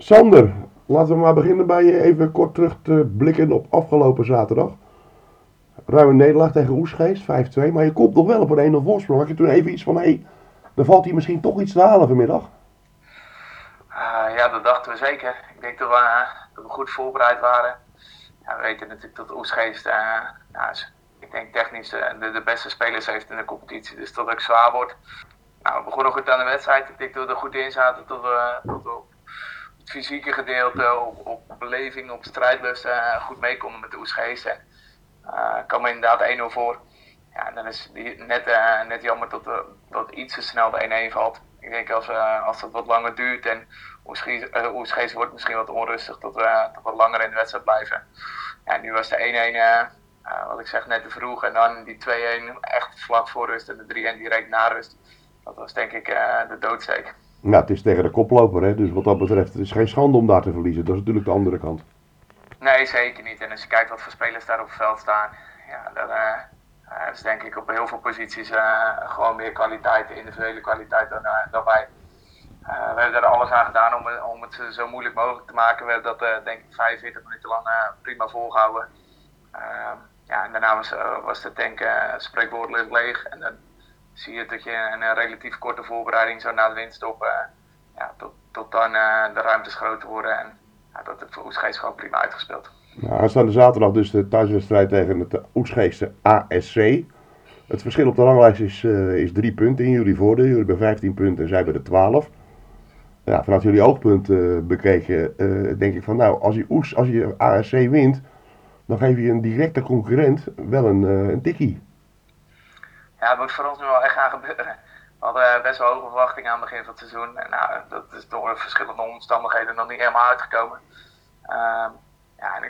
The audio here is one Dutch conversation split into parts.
Sander, laten we maar beginnen bij je even kort terug te blikken op afgelopen zaterdag. Ruime nederlaag tegen Oesgeest, 5-2. Maar je komt nog wel op een 1-0 voorsprong. Had je toen even iets van, hé, dan valt hier misschien toch iets te halen vanmiddag? Ja, dat dachten we zeker. Ik denk dat we goed voorbereid waren. Ja, we weten natuurlijk dat Oesgeest, ja, ik denk technisch de beste spelers heeft in de competitie. Dus dat het ook zwaar wordt. Nou, we begonnen goed aan de wedstrijd. Ik denk dat we er goed in zaten. Dat we op het fysieke gedeelte, op beleving, op strijdlust goed mee konden met de Oesgeest. En kwam er inderdaad 1-0 voor. Ja, en dan is net jammer dat iets te snel de 1-1 valt. Ik denk als dat wat langer duurt en Oesgeest wordt misschien wat onrustig, dat we wat langer in de wedstrijd blijven. Ja, nu was de 1-1, wat ik zeg, net te vroeg. En dan die 2-1 echt vlak voor rust en de 3-1 direct na rust. Dat was denk ik de doodsteek. Nou, het is tegen de koploper, hè? Dus wat dat betreft, het is geen schande om daar te verliezen. Dat is natuurlijk de andere kant. Nee, zeker niet. En als je kijkt wat voor spelers daar op het veld staan, ja, dan is denk ik op heel veel posities gewoon meer kwaliteit, individuele kwaliteit dan wij. We hebben er alles aan gedaan om het zo moeilijk mogelijk te maken. We hebben dat denk ik 45 minuten lang prima volgehouden. Ja, en daarna was de tank spreekwoordelijk leeg. En dan zie je dat je een relatief korte voorbereiding zo na de winststop, ja, tot dan de ruimtes groter worden. En ja, dat het voor Oesgeest gewoon prima uitgespeeld. Nou, aanstaande zaterdag dus de thuiswedstrijd tegen het Oesgeestse ASC. Het verschil op de ranglijst is 3 punten in jullie voordeel. Jullie hebben 15 punten en zij hebben er 12. Ja, vanuit jullie oogpunt bekeken, denk ik van nou, als je ASC wint, dan geef je een directe concurrent wel een tikkie. Ja, het moet voor ons nu wel echt gaan gebeuren. We hadden best wel hoge verwachtingen aan het begin van het seizoen. En nou, dat is door verschillende omstandigheden nog niet helemaal uitgekomen. Uh, ja, en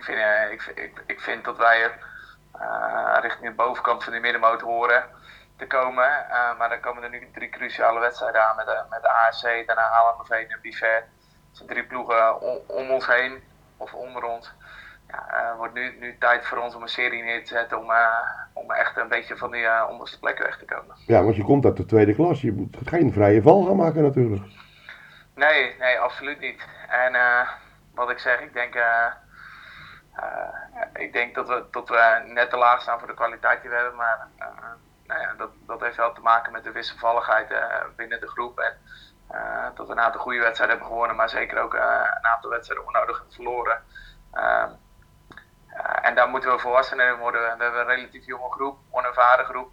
ik vind dat wij richting de bovenkant van die middenmoot horen te komen. Maar dan komen er nu 3 cruciale wedstrijden aan met de ASC, daarna Haarlemmerveen en Biver. Het zijn 3 ploegen om ons heen of onder ons. Ja, wordt nu tijd voor ons om een serie neer te zetten om echt een beetje van die onderste plekken weg te komen. Ja, want je komt uit de tweede klas. Je moet geen vrije val gaan maken natuurlijk. Nee, absoluut niet. En wat ik zeg, ik denk dat we net te laag staan voor de kwaliteit die we hebben. Maar nou ja, dat heeft wel te maken met de wisselvalligheid binnen de groep. En dat we een aantal goede wedstrijden hebben gewonnen, maar zeker ook een aantal wedstrijden onnodig hebben verloren. En daar moeten we volwassener in worden. We hebben een relatief jonge groep, onervaren groep.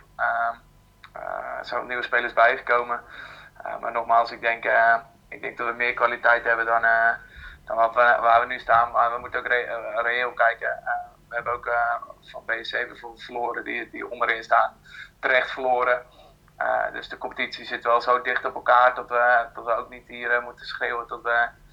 Er zijn nieuwe spelers bijgekomen. Maar nogmaals, ik denk dat we meer kwaliteit hebben dan waar we nu staan. Maar we moeten ook reëel kijken. We hebben ook van BSC bijvoorbeeld verloren, die onderin staan. Terecht verloren. Dus de competitie zit wel zo dicht op elkaar dat we ook niet hier moeten schreeuwen dat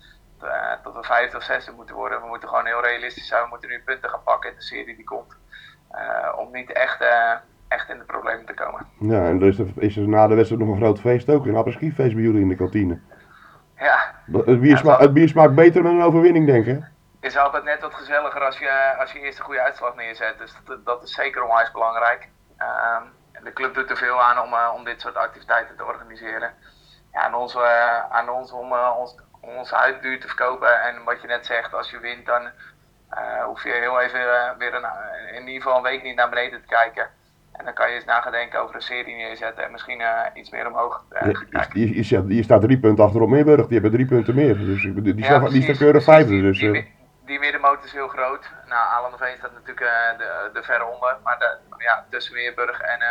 we 5 of 6 moeten worden. We moeten gewoon heel realistisch zijn. We moeten nu punten gaan pakken in de serie die komt. Om niet echt in de problemen te komen. Ja, en is er na de wedstrijd nog een groot feest ook. Een apres-ski-feest bij jullie in de kantine. Ja. Het bier smaakt beter met een overwinning, denk ik. Het is altijd net wat gezelliger als je eerst een goede uitslag neerzet. Dus dat is zeker onwijs belangrijk. De club doet er veel aan om dit soort activiteiten te organiseren. Ja, aan ons om ons uitduur te verkopen. En wat je net zegt, als je wint, dan hoef je heel even weer in ieder geval een week niet naar beneden te kijken. En dan kan je eens na gaan denken over een serie neerzetten en misschien iets meer omhoog kijken. Je staat 3 punten achter op Meerburg, die hebben 3 punten meer. Dus die staan keurig vijfde. Dus, die middenmoot is heel groot. Nou, Alanderveen staat natuurlijk de verre onder. Maar ja, tussen Meerburg en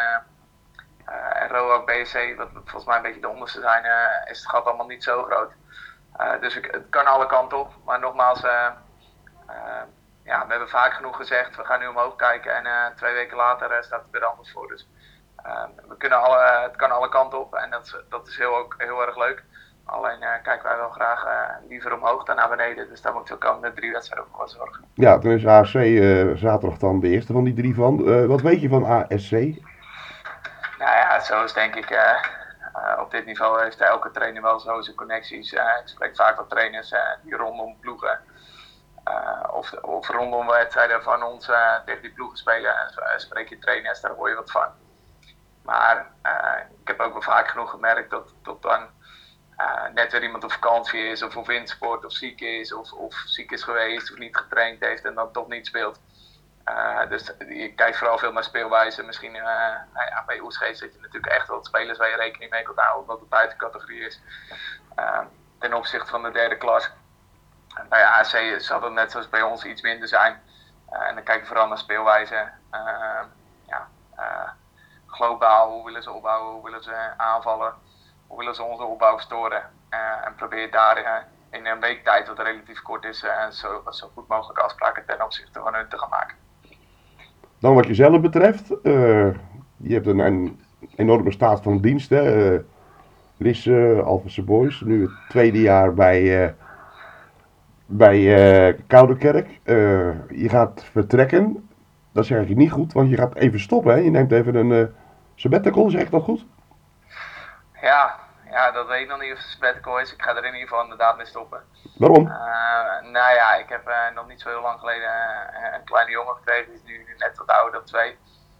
Roa BSC, wat volgens mij een beetje de onderste zijn, is het gat allemaal niet zo groot. Dus het kan alle kanten op. Maar nogmaals, ja, we hebben vaak genoeg gezegd, we gaan nu omhoog kijken en 2 weken later staat het weer anders voor. Dus het kan alle kanten op en dat is ook heel erg leuk. Alleen kijken wij wel graag liever omhoog dan naar beneden. Dus daar moeten we de komende 3 wedstrijden voor zorgen. Ja, dan is ASC zaterdag dan de eerste van die 3 van. Wat weet je van ASC? Nou ja, zo is denk ik... op dit niveau heeft elke trainer wel zo zijn connecties. Ik spreek vaak met trainers die rondom ploegen of rondom wedstrijden van ons tegen die ploegen spelen. Spreek je trainers, daar hoor je wat van. Maar ik heb ook wel vaak genoeg gemerkt dat dan net weer iemand op vakantie is of wintersport of ziek is of ziek is geweest of niet getraind heeft en dan toch niet speelt. Dus je kijkt vooral veel naar speelwijze. Misschien bij Oesgeest zit je natuurlijk echt wat spelers waar je rekening mee kan houden, omdat het buitencategorie is. Ten opzichte van de derde klas. Bij AC zal het net zoals bij ons iets minder zijn. En dan kijk je vooral naar speelwijze. Globaal, hoe willen ze opbouwen, hoe willen ze aanvallen, hoe willen ze onze opbouw storen. En probeer daar in een week tijd, wat relatief kort is, zo goed mogelijk afspraken ten opzichte van hun te gaan maken. Dan wat jezelf betreft, je hebt een enorme staat van dienst, hè? Lisse, Alphense Boys, nu het tweede jaar bij Kouderkerk. Je gaat vertrekken, dat is eigenlijk niet goed, want je gaat even stoppen, hè? Je neemt even een sabbatical, zeg ik dat goed? Ja, dat weet ik nog niet of het sabbatical is. Ik ga er in ieder geval inderdaad mee stoppen. Waarom? Nou ja, ik heb nog niet zo heel lang geleden een kleine jongen gekregen. Die is nu net wat ouder dan 2.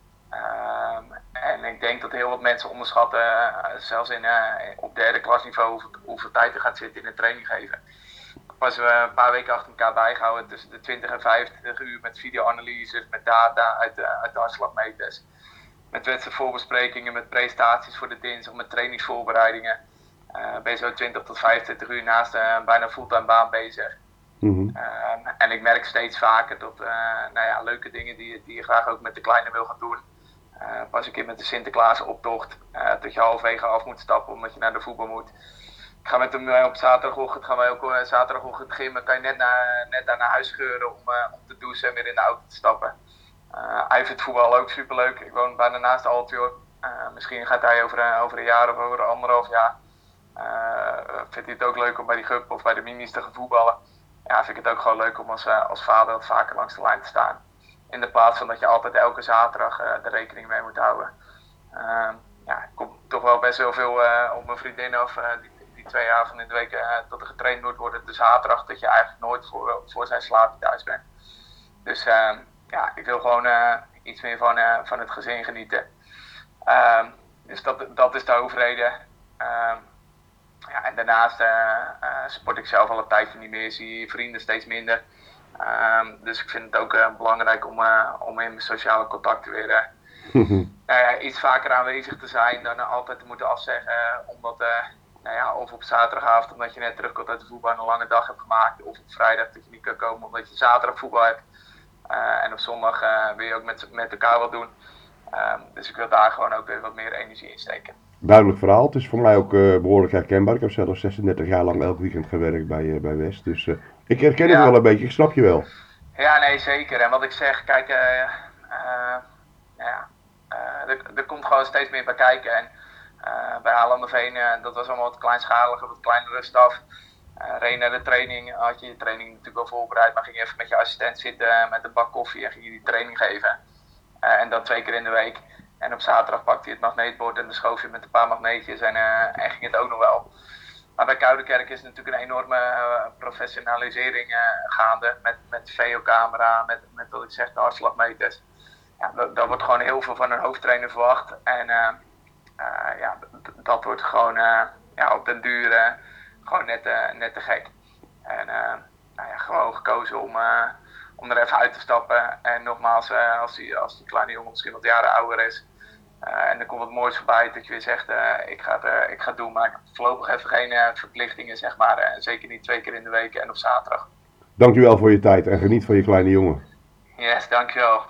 En ik denk dat heel wat mensen onderschatten, zelfs op derde klasniveau, hoeveel tijd er gaat zitten in een training geven. Ik was een paar weken achter elkaar bijgehouden tussen de 20 en 25 uur met videoanalyses, met data uit de hartslagmeters. Met wedstrijdvoorбesprekingen, met presentaties voor de dinsdag, met trainingsvoorbereidingen. Ben je zo 20 tot 25 uur naast een bijna fulltime baan bezig. Mm-hmm. En ik merk steeds vaker dat leuke dingen die je graag ook met de kleine wil gaan doen. Pas een keer met de Sinterklaas optocht, dat je halverwege af moet stappen omdat je naar de voetbal moet. Ik ga met hem op zaterdagochtend, gaan wij ook zaterdagochtend gymmen. Kan je net daar naar huis scheuren om te douchen en weer in de auto te stappen. Hij vindt voetbal ook superleuk. Ik woon bijna naast Altior. Misschien gaat hij over een jaar of over 1,5 jaar. Vindt hij het ook leuk om bij die GUP of bij de minis te gaan voetballen. Ja, vind ik het ook gewoon leuk om als vader wat vaker langs de lijn te staan. In de plaats van dat je altijd elke zaterdag de rekening mee moet houden. Ik kom toch wel best wel veel op mijn vriendin af. Die 2 avonden in de week dat er getraind moet worden. De zaterdag dat je eigenlijk nooit voor zijn slaap thuis bent. Dus ik wil gewoon iets meer van het gezin genieten. Dus dat is de hoofdreden. En daarnaast sport ik zelf al een tijdje niet meer, zie vrienden steeds minder. Dus ik vind het ook belangrijk om in mijn sociale contacten weer iets vaker aanwezig te zijn dan altijd te moeten afzeggen. Omdat of op zaterdagavond omdat je net terugkomt uit de voetbal en een lange dag hebt gemaakt. Of op vrijdag dat je niet kan komen omdat je zaterdag voetbal hebt. En op zondag wil je ook met elkaar wat doen. Dus ik wil daar gewoon ook weer wat meer energie in steken. Duidelijk verhaal. Het is voor mij ook behoorlijk herkenbaar. Ik heb zelf 36 jaar lang elk weekend gewerkt bij West. Dus ik herken het wel een beetje. Ik snap je wel. Ja, nee, zeker. En wat ik zeg, kijk, er komt gewoon steeds meer bij kijken. En bij Haalanderveen, dat was allemaal wat kleinschaliger, wat kleinere staf. Reed naar de training, had je je training natuurlijk wel voorbereid, maar ging je even met je assistent zitten met een bak koffie en ging je die training geven. En dat 2 keer in de week. En op zaterdag pakte hij het magneetbord en dan schoof je met een paar magneetjes en ging het ook nog wel. Maar bij Kouderkerk is natuurlijk een enorme professionalisering gaande met VO-camera, met wat ik zeg, de hartslagmeters. Ja, daar wordt gewoon heel veel van een hoofdtrainer verwacht. En dat wordt gewoon op den duur gewoon net te gek. En gewoon gekozen om er even uit te stappen. En nogmaals, als die kleine jongen misschien wat jaren ouder is. En er komt wat moois voorbij dat je weer zegt, ik ga het doen. Maar ik heb voorlopig even geen verplichtingen, zeg maar. Zeker niet 2 keer in de week en op zaterdag. Dankjewel voor je tijd en geniet van je kleine jongen. Yes, dankjewel.